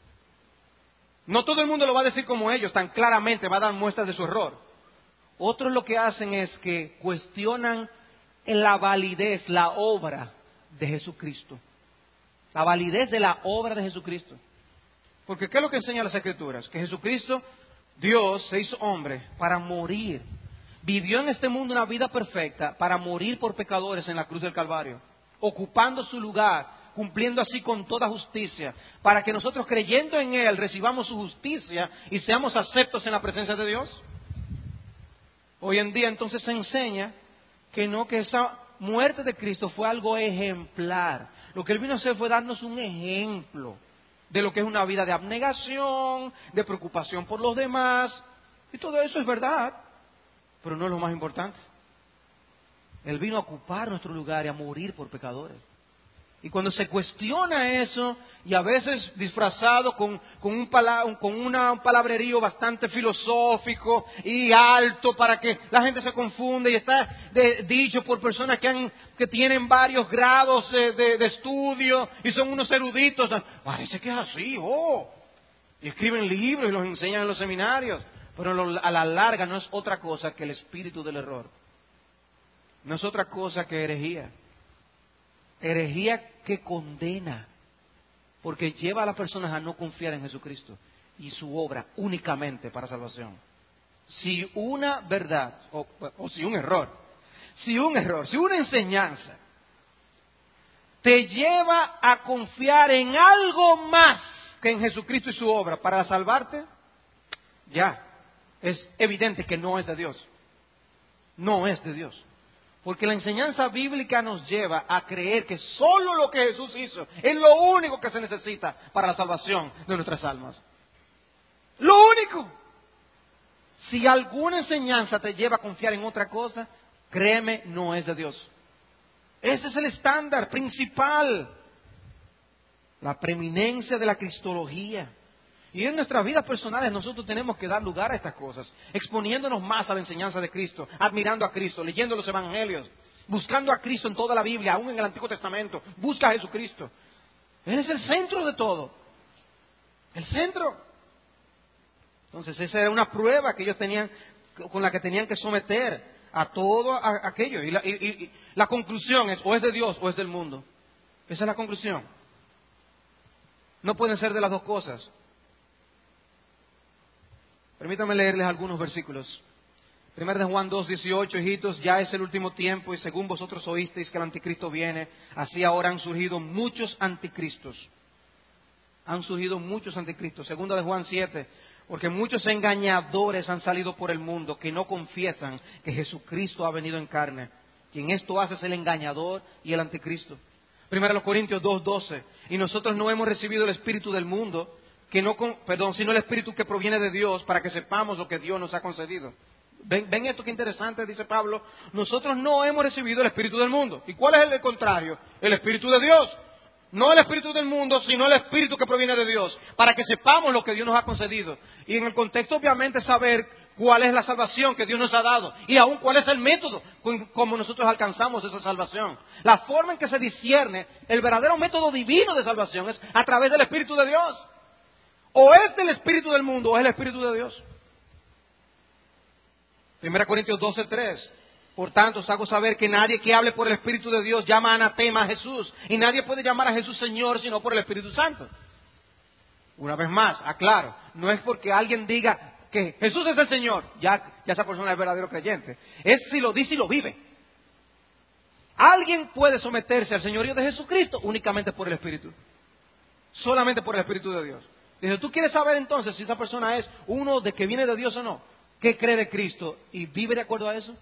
No todo el mundo lo va a decir como ellos, tan claramente va a dar muestras de su error. Otros lo que hacen es que cuestionan la validez, la obra de Jesucristo. La validez de la obra de Jesucristo. Porque ¿qué es lo que enseñan las Escrituras? Que Jesucristo, Dios, se hizo hombre para morir. Vivió en este mundo una vida perfecta para morir por pecadores en la cruz del Calvario, ocupando su lugar, cumpliendo así con toda justicia, para que nosotros creyendo en Él recibamos su justicia y seamos aceptos en la presencia de Dios. Hoy en día entonces se enseña que no, que esa muerte de Cristo fue algo ejemplar. Lo que Él vino a hacer fue darnos un ejemplo de lo que es una vida de abnegación, de preocupación por los demás, y todo eso es verdad, pero no es lo más importante. Él vino a ocupar nuestro lugar y a morir por pecadores. Y cuando se cuestiona eso, y a veces disfrazado con un palabrerío bastante filosófico y alto para que la gente se confunda, y está dicho por personas que tienen varios grados de estudio y son unos eruditos, parece que es así, y escriben libros y los enseñan en los seminarios, pero a la larga no es otra cosa que el espíritu del error, no es otra cosa que herejía. Herejía que condena, porque lleva a las personas a no confiar en Jesucristo y su obra únicamente para salvación. Si una verdad, si una enseñanza te lleva a confiar en algo más que en Jesucristo y su obra para salvarte, ya, es evidente que no es de Dios. No es de Dios. Porque la enseñanza bíblica nos lleva a creer que solo lo que Jesús hizo es lo único que se necesita para la salvación de nuestras almas. Lo único. Si alguna enseñanza te lleva a confiar en otra cosa, créeme, no es de Dios. Ese es el estándar principal. La preeminencia de la cristología. Y en nuestras vidas personales nosotros tenemos que dar lugar a estas cosas, exponiéndonos más a la enseñanza de Cristo, admirando a Cristo, leyendo los evangelios, buscando a Cristo en toda la Biblia, aún en el Antiguo Testamento. Busca a Jesucristo. Él es el centro de todo. El centro. Entonces esa era una prueba que ellos tenían, con la que tenían que someter a todo aquello. Y la conclusión es, o es de Dios o es del mundo. Esa es la conclusión. No pueden ser de las dos cosas. Permítanme leerles algunos versículos. 1 de Juan 2:18, hijitos, ya es el último tiempo y según vosotros oísteis que el anticristo viene, así ahora han surgido muchos anticristos. Han surgido muchos anticristos. 2 de Juan 7, porque muchos engañadores han salido por el mundo que no confiesan que Jesucristo ha venido en carne. Quien esto hace es el engañador y el anticristo. 1 Corintios 2:12, y nosotros no hemos recibido el espíritu del mundo, sino el espíritu que proviene de Dios, para que sepamos lo que Dios nos ha concedido. ¿Ven esto qué interesante? Dice Pablo, nosotros no hemos recibido el espíritu del mundo. ¿Y cuál es el contrario? El espíritu de Dios. No el espíritu del mundo, sino el espíritu que proviene de Dios, para que sepamos lo que Dios nos ha concedido. Y en el contexto, obviamente, saber cuál es la salvación que Dios nos ha dado, y aún cuál es el método como nosotros alcanzamos esa salvación. La forma en que se discierne el verdadero método divino de salvación es a través del espíritu de Dios. O es del espíritu del mundo o es el espíritu de Dios. 1 Corintios 12:3. Por tanto, os hago saber que nadie que hable por el espíritu de Dios llama anatema a Jesús. Y nadie puede llamar a Jesús Señor sino por el Espíritu Santo. Una vez más, aclaro, no es porque alguien diga que Jesús es el Señor, ya esa persona es verdadero creyente. Es si lo dice y lo vive. Alguien puede someterse al señorío de Jesucristo únicamente por el Espíritu. Solamente por el Espíritu de Dios. Dice, ¿tú quieres saber entonces si esa persona es uno de que viene de Dios o no? ¿Qué cree de Cristo y vive de acuerdo a eso?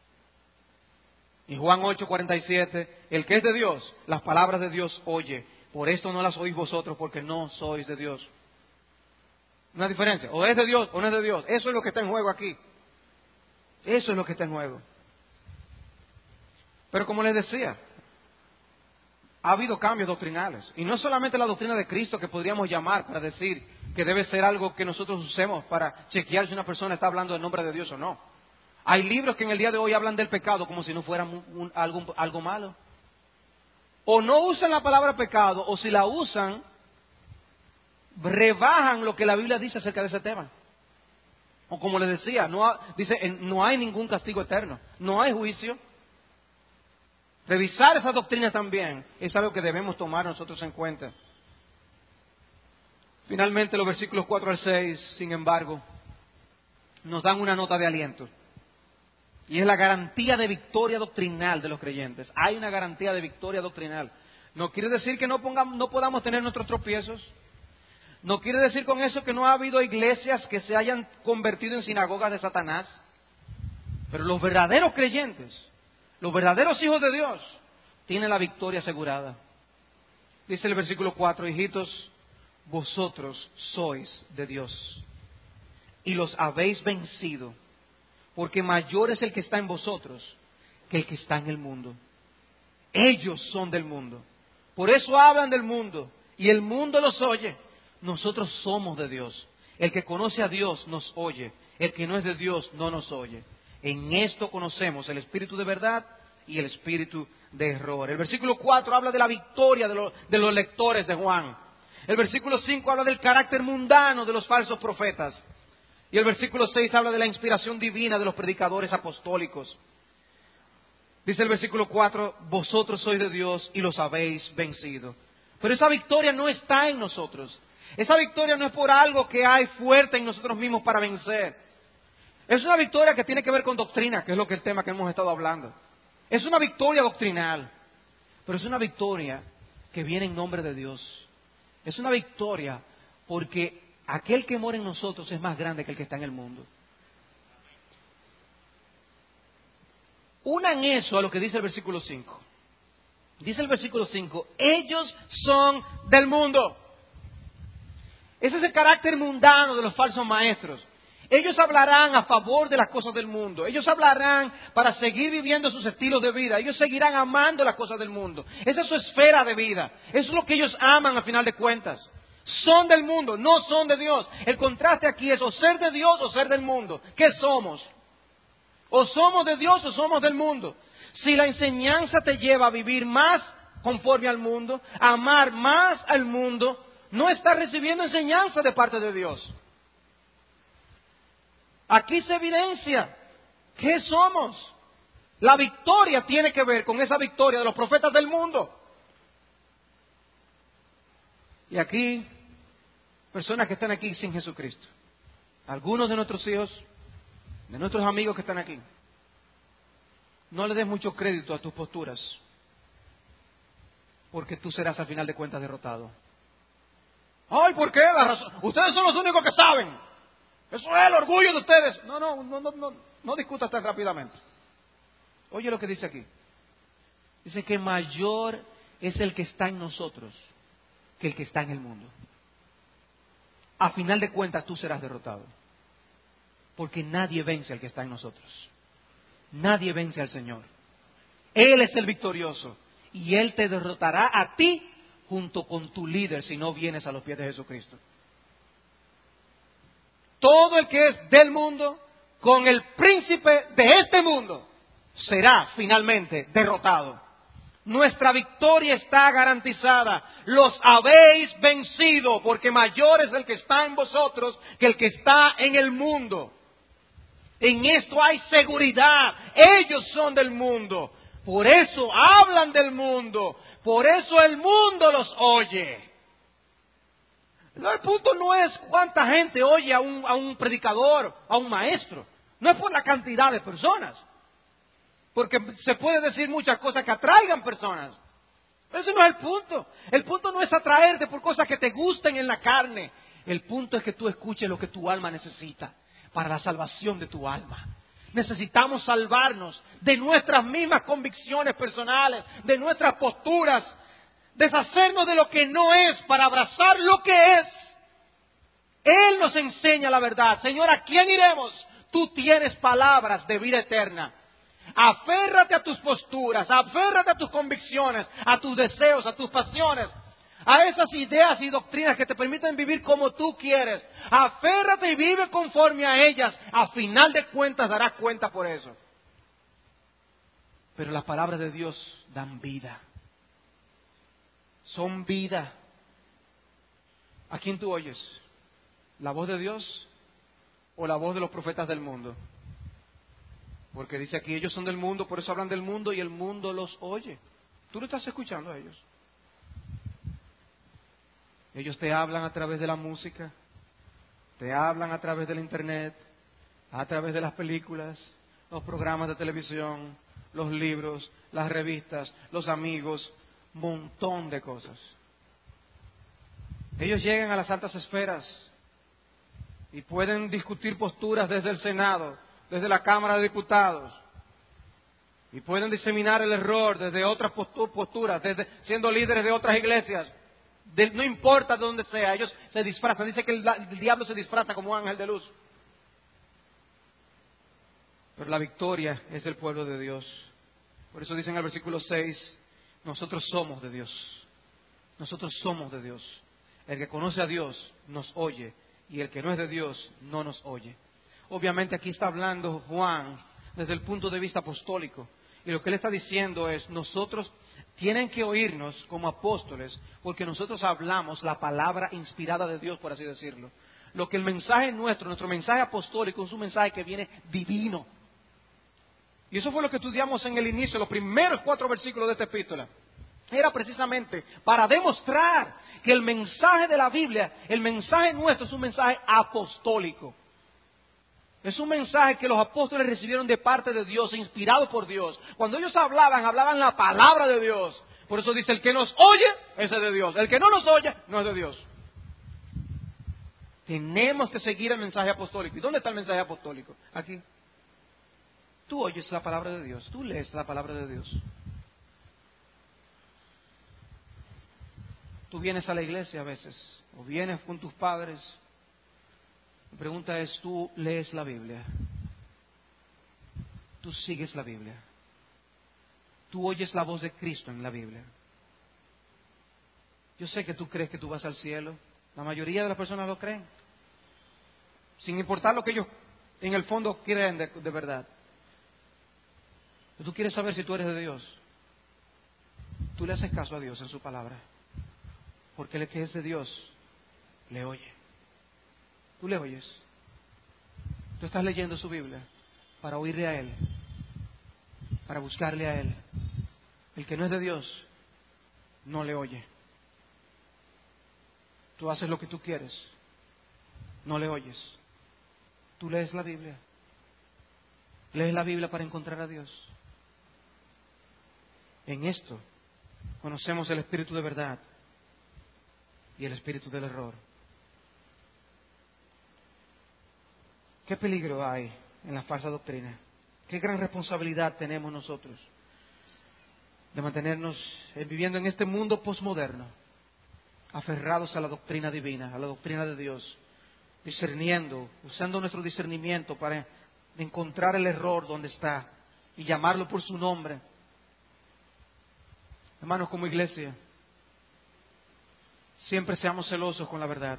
Y Juan 8:47, el que es de Dios, las palabras de Dios oye. Por esto no las oís vosotros, porque no sois de Dios. Una diferencia, o es de Dios o no es de Dios. Eso es lo que está en juego aquí. Eso es lo que está en juego. Pero como les decía, ha habido cambios doctrinales. Y no solamente la doctrina de Cristo que podríamos llamar para decir que debe ser algo que nosotros usemos para chequear si una persona está hablando en nombre de Dios o no. Hay libros que en el día de hoy hablan del pecado como si no fuera algo malo. O no usan la palabra pecado, o si la usan, rebajan lo que la Biblia dice acerca de ese tema. O como les decía, no hay ningún castigo eterno, no hay juicio. Revisar esa doctrina también es algo que debemos tomar nosotros en cuenta. Finalmente, los versículos 4 al 6, sin embargo, nos dan una nota de aliento. Y es la garantía de victoria doctrinal de los creyentes. Hay una garantía de victoria doctrinal. No quiere decir que no podamos tener nuestros tropiezos. No quiere decir con eso que no ha habido iglesias que se hayan convertido en sinagogas de Satanás. Pero los verdaderos creyentes, los verdaderos hijos de Dios, tienen la victoria asegurada. Dice el versículo 4, hijitos, vosotros sois de Dios y los habéis vencido, porque mayor es el que está en vosotros que el que está en el mundo. Ellos son del mundo, por eso hablan del mundo y el mundo los oye. Nosotros somos de Dios. El que conoce a Dios nos oye, el que no es de Dios no nos oye. En esto conocemos el espíritu de verdad y el espíritu de error. El versículo 4 habla de la victoria de los lectores de Juan. El versículo 5 habla del carácter mundano de los falsos profetas. Y el versículo 6 habla de la inspiración divina de los predicadores apostólicos. Dice el versículo 4, vosotros sois de Dios y los habéis vencido. Pero esa victoria no está en nosotros. Esa victoria no es por algo que hay fuerte en nosotros mismos para vencer. Es una victoria que tiene que ver con doctrina, que es lo que el tema que hemos estado hablando. Es una victoria doctrinal, pero es una victoria que viene en nombre de Dios. Es una victoria porque aquel que mora en nosotros es más grande que el que está en el mundo. Unan eso a lo que dice el versículo 5. Dice el versículo 5, ellos son del mundo. Ese es el carácter mundano de los falsos maestros. Ellos hablarán a favor de las cosas del mundo. Ellos hablarán para seguir viviendo sus estilos de vida. Ellos seguirán amando las cosas del mundo. Esa es su esfera de vida. Eso es lo que ellos aman a final de cuentas. Son del mundo, no son de Dios. El contraste aquí es o ser de Dios o ser del mundo. ¿Qué somos? O somos de Dios o somos del mundo. Si la enseñanza te lleva a vivir más conforme al mundo, a amar más al mundo, no estás recibiendo enseñanza de parte de Dios. Aquí se evidencia qué somos. La victoria tiene que ver con esa victoria de los profetas del mundo. Y aquí, personas que están aquí sin Jesucristo. Algunos de nuestros hijos, de nuestros amigos que están aquí. No le des mucho crédito a tus posturas, porque tú serás al final de cuentas derrotado. Ay, ¿por qué? La razón. Ustedes son los únicos que saben. Eso es el orgullo de ustedes. No discutas tan rápidamente. Oye lo que dice aquí. Dice que mayor es el que está en nosotros que el que está en el mundo. A final de cuentas tú serás derrotado. Porque nadie vence al que está en nosotros. Nadie vence al Señor. Él es el victorioso. Y Él te derrotará a ti junto con tu líder si no vienes a los pies de Jesucristo. Todo el que es del mundo, con el príncipe de este mundo, será finalmente derrotado. Nuestra victoria está garantizada. Los habéis vencido, porque mayor es el que está en vosotros que el que está en el mundo. En esto hay seguridad. Ellos son del mundo. Por eso hablan del mundo. Por eso el mundo los oye. No, el punto no es cuánta gente oye a un predicador, a un maestro. No es por la cantidad de personas. Porque se puede decir muchas cosas que atraigan personas. Ese no es el punto. El punto no es atraerte por cosas que te gusten en la carne. El punto es que tú escuches lo que tu alma necesita para la salvación de tu alma. Necesitamos salvarnos de nuestras mismas convicciones personales, de nuestras posturas, deshacernos de lo que no es para abrazar lo que es. Él nos enseña la verdad. Señor, ¿a quién iremos? Tú tienes palabras de vida eterna. Aférrate a tus posturas, aférrate a tus convicciones, a tus deseos, a tus pasiones, a esas ideas y doctrinas que te permiten vivir como tú quieres. Aférrate y vive conforme a ellas. A final de cuentas darás cuenta por eso. Pero las palabras de Dios dan vida. Son vida. ¿A quién tú oyes? ¿La voz de Dios o la voz de los profetas del mundo? Porque dice aquí, ellos son del mundo, por eso hablan del mundo y el mundo los oye. Tú no estás escuchando a ellos. Ellos te hablan a través de la música, te hablan a través del internet, a través de las películas, los programas de televisión, los libros, las revistas, los amigos, montón de cosas. Ellos llegan a las altas esferas y pueden discutir posturas desde el Senado, desde la Cámara de Diputados, y pueden diseminar el error desde otras posturas, desde siendo líderes de otras iglesias. No importa de dónde sea, ellos se disfrazan. Dice que el diablo se disfraza como un ángel de luz. Pero la victoria es del pueblo de Dios. Por eso dice en el versículo 6, nosotros somos de Dios. Nosotros somos de Dios. El que conoce a Dios nos oye, y el que no es de Dios no nos oye. Obviamente aquí está hablando Juan desde el punto de vista apostólico. Y lo que él está diciendo es, nosotros tienen que oírnos como apóstoles, porque nosotros hablamos la palabra inspirada de Dios, por así decirlo. Lo que el mensaje nuestro mensaje apostólico es un mensaje que viene divino. Y eso fue lo que estudiamos en el inicio, los primeros 4 versículos de esta epístola. Era precisamente para demostrar que el mensaje de la Biblia, el mensaje nuestro es un mensaje apostólico. Es un mensaje que los apóstoles recibieron de parte de Dios, inspirado por Dios. Cuando ellos hablaban la palabra de Dios. Por eso dice, el que nos oye, ese es de Dios. El que no nos oye, no es de Dios. Tenemos que seguir el mensaje apostólico. ¿Y dónde está el mensaje apostólico? Aquí. Tú oyes la palabra de Dios, tú lees la palabra de Dios. Tú vienes a la iglesia a veces, o vienes con tus padres. La pregunta es, ¿tú lees la Biblia? ¿Tú sigues la Biblia? ¿Tú oyes la voz de Cristo en la Biblia? Yo sé que tú crees que tú vas al cielo. La mayoría de las personas lo creen. Sin importar lo que ellos en el fondo creen de verdad. Pero tú quieres saber si tú eres de Dios. Tú le haces caso a Dios en su palabra. Porque el que es de Dios le oye. Tú le oyes. Tú estás leyendo su Biblia para oírle a Él, para buscarle a Él. El que no es de Dios no le oye. Tú haces lo que tú quieres, no le oyes. Tú lees la Biblia. Lees la Biblia para encontrar a Dios. En esto conocemos el espíritu de verdad y el espíritu del error. ¿Qué peligro hay en la falsa doctrina? ¿Qué gran responsabilidad tenemos nosotros de mantenernos viviendo en este mundo posmoderno, aferrados a la doctrina divina, a la doctrina de Dios, discerniendo, usando nuestro discernimiento para encontrar el error donde está y llamarlo por su nombre? Hermanos, como iglesia, siempre seamos celosos con la verdad.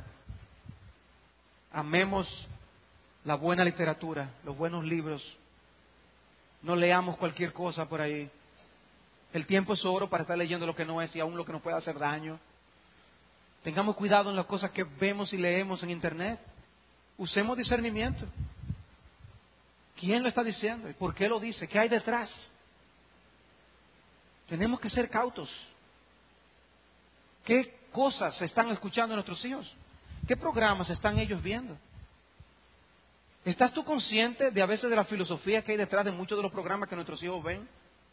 Amemos la buena literatura, los buenos libros. No leamos cualquier cosa por ahí. El tiempo es oro para estar leyendo lo que no es y aún lo que nos puede hacer daño. Tengamos cuidado en las cosas que vemos y leemos en internet. Usemos discernimiento. ¿Quién lo está diciendo? ¿Y por qué lo dice? ¿Qué hay detrás? Tenemos que ser cautos. ¿Qué cosas están escuchando nuestros hijos? ¿Qué programas están ellos viendo? ¿Estás tú consciente de a veces de la filosofía que hay detrás de muchos de los programas que nuestros hijos ven?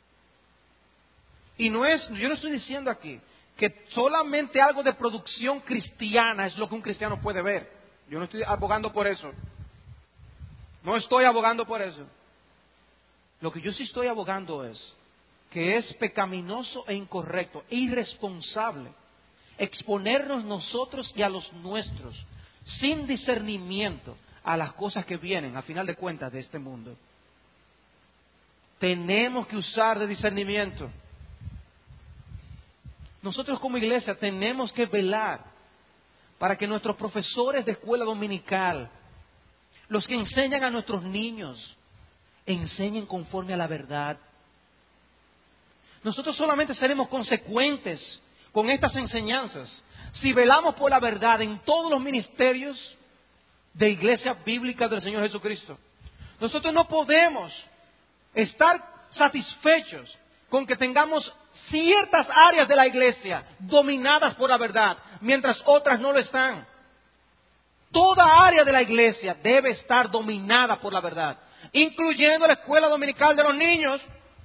Y yo no estoy diciendo aquí que solamente algo de producción cristiana es lo que un cristiano puede ver. Yo no estoy abogando por eso. No estoy abogando por eso. Lo que yo sí estoy abogando es que es pecaminoso e incorrecto, e irresponsable, exponernos nosotros y a los nuestros, sin discernimiento, a las cosas que vienen, a final de cuentas, de este mundo. Tenemos que usar de discernimiento. Nosotros como iglesia tenemos que velar para que nuestros profesores de escuela dominical, los que enseñan a nuestros niños, enseñen conforme a la verdad. Nosotros solamente seremos consecuentes con estas enseñanzas si velamos por la verdad en todos los ministerios de iglesia bíblica del Señor Jesucristo. Nosotros no podemos estar satisfechos con que tengamos ciertas áreas de la iglesia dominadas por la verdad, mientras otras no lo están. Toda área de la iglesia debe estar dominada por la verdad, incluyendo la escuela dominical de los niños.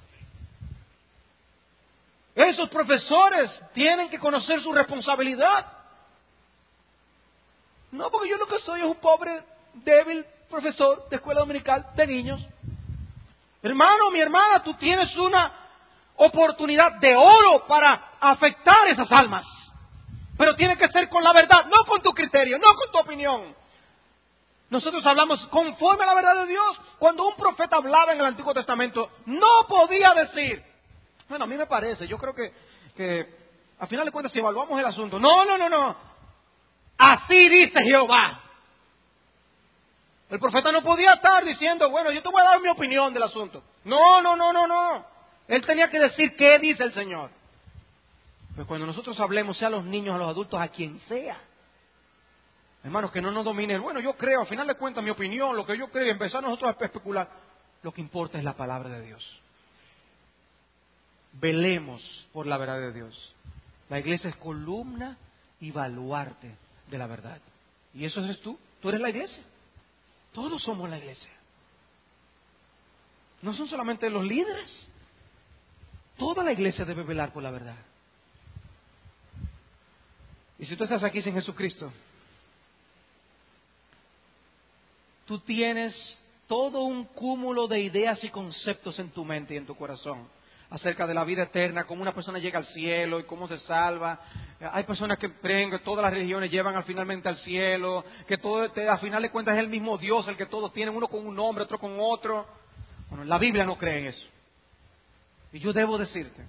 Esos profesores tienen que conocer su responsabilidad. No, porque yo lo que soy es un pobre, débil profesor de escuela dominical de niños. Hermano, mi hermana, tú tienes una oportunidad de oro para afectar esas almas. Pero tiene que ser con la verdad, no con tu criterio, no con tu opinión. Nosotros hablamos conforme a la verdad de Dios. Cuando un profeta hablaba en el Antiguo Testamento, no podía decir, bueno, a mí me parece, yo creo que a final de cuentas si evaluamos el asunto, no. Así dice Jehová. El profeta no podía estar diciendo, bueno, yo te voy a dar mi opinión del asunto. No. Él tenía que decir qué dice el Señor. Pues cuando nosotros hablemos, sea a los niños, a los adultos, a quien sea, hermanos, que no nos dominen. Bueno, yo creo, a final de cuentas, mi opinión, lo que yo creo, y empezar nosotros a especular. Lo que importa es la palabra de Dios. Velemos por la verdad de Dios. La iglesia es columna y baluarte de la verdad. Y eso eres tú. Tú eres la iglesia. Todos somos la iglesia. No son solamente los líderes. Toda la iglesia debe velar por la verdad. Y si tú estás aquí sin Jesucristo, tú tienes todo un cúmulo de ideas y conceptos en tu mente y en tu corazón acerca de la vida eterna, cómo una persona llega al cielo y cómo se salva. Hay personas que creen que todas las religiones llevan finalmente al cielo, que todo, a final de cuentas es el mismo Dios el que todos tienen, uno con un nombre, otro con otro. Bueno, la Biblia no cree en eso. Y yo debo decirte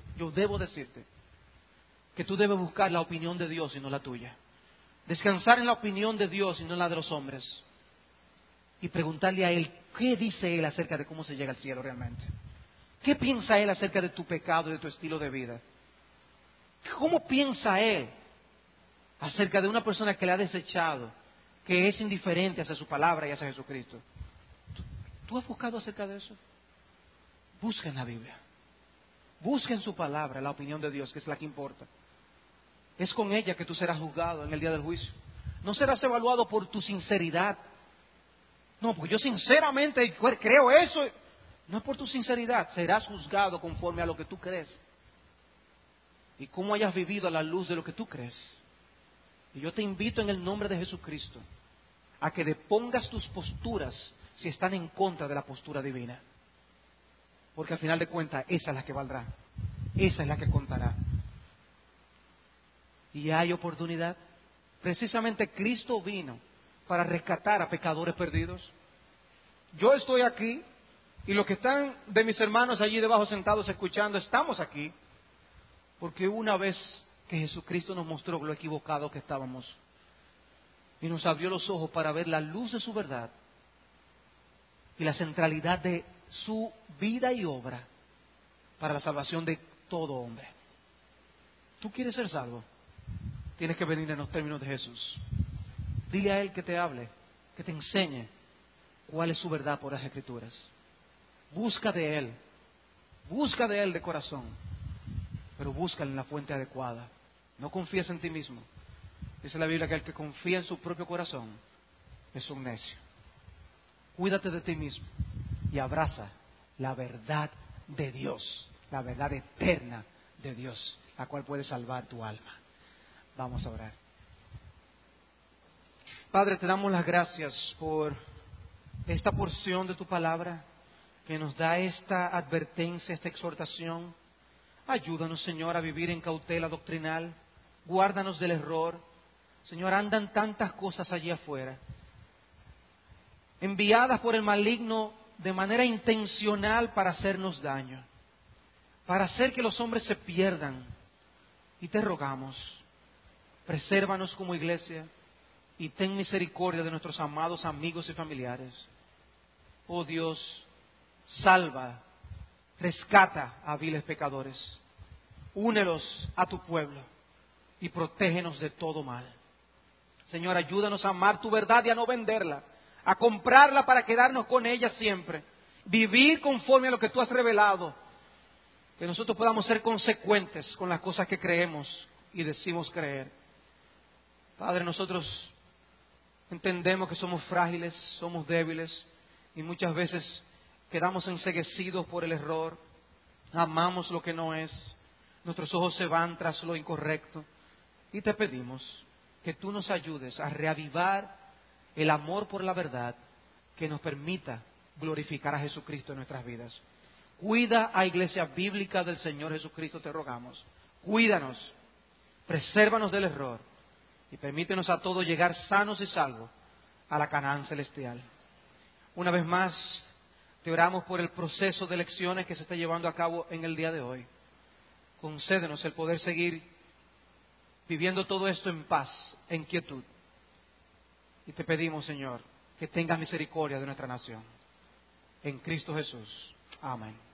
que tú debes buscar la opinión de Dios y no la tuya. Descansar en la opinión de Dios y no en la de los hombres. Y preguntarle a Él, ¿qué dice Él acerca de cómo se llega al cielo realmente? ¿Qué piensa Él acerca de tu pecado y de tu estilo de vida? ¿Cómo piensa Él acerca de una persona que le ha desechado, que es indiferente hacia su palabra y hacia Jesucristo? ¿Tú has buscado acerca de eso? Busca en la Biblia. Busca en su palabra la opinión de Dios, que es la que importa. Es con ella que tú serás juzgado en el día del juicio. No serás evaluado por tu sinceridad. No, porque yo sinceramente creo eso. No es por tu sinceridad. Serás juzgado conforme a lo que tú crees. Y cómo hayas vivido a la luz de lo que tú crees. Y yo te invito en el nombre de Jesucristo a que depongas tus posturas si están en contra de la postura divina. Porque al final de cuentas, esa es la que valdrá. Esa es la que contará. Y hay oportunidad. Precisamente Cristo vino para rescatar a pecadores perdidos. Yo estoy aquí y los que están de mis hermanos allí debajo sentados escuchando, estamos aquí porque una vez que Jesucristo nos mostró lo equivocado que estábamos y nos abrió los ojos para ver la luz de su verdad y la centralidad de su vida y obra para la salvación de todo hombre. ¿Tú quieres ser salvo? Tienes que venir en los términos de Jesús. Dile a Él que te hable, que te enseñe cuál es su verdad por las Escrituras. Busca de Él de corazón, pero búscale en la fuente adecuada. No confíes en ti mismo. Dice la Biblia que el que confía en su propio corazón es un necio. Cuídate de ti mismo y abraza la verdad de Dios, la verdad eterna de Dios, la cual puede salvar tu alma. Vamos a orar. Padre, te damos las gracias por esta porción de tu palabra que nos da esta advertencia, esta exhortación Ayúdanos, Señor, a vivir en cautela doctrinal. Guárdanos del error. Señor, andan tantas cosas allí afuera, enviadas por el maligno de manera intencional para hacernos daño, para hacer que los hombres se pierdan. Y te rogamos, presérvanos como iglesia y ten misericordia de nuestros amados amigos y familiares. Oh Dios, salva, rescata a viles pecadores, únelos a tu pueblo y protégenos de todo mal. Señor, ayúdanos a amar tu verdad y a no venderla, a comprarla para quedarnos con ella siempre, vivir conforme a lo que tú has revelado, que nosotros podamos ser consecuentes con las cosas que creemos y decimos creer. Padre, nosotros entendemos que somos frágiles, somos débiles y muchas veces quedamos enceguecidos por el error, amamos lo que no es, nuestros ojos se van tras lo incorrecto y te pedimos que tú nos ayudes a reavivar el amor por la verdad que nos permita glorificar a Jesucristo en nuestras vidas. Cuida a Iglesia Bíblica del Señor Jesucristo, te rogamos. Cuídanos, presérvanos del error y permítenos a todos llegar sanos y salvos a la Canaán celestial. Una vez más, te oramos por el proceso de elecciones que se está llevando a cabo en el día de hoy. Concédenos el poder seguir viviendo todo esto en paz, en quietud. Y te pedimos, Señor, que tengas misericordia de nuestra nación. En Cristo Jesús. Amén.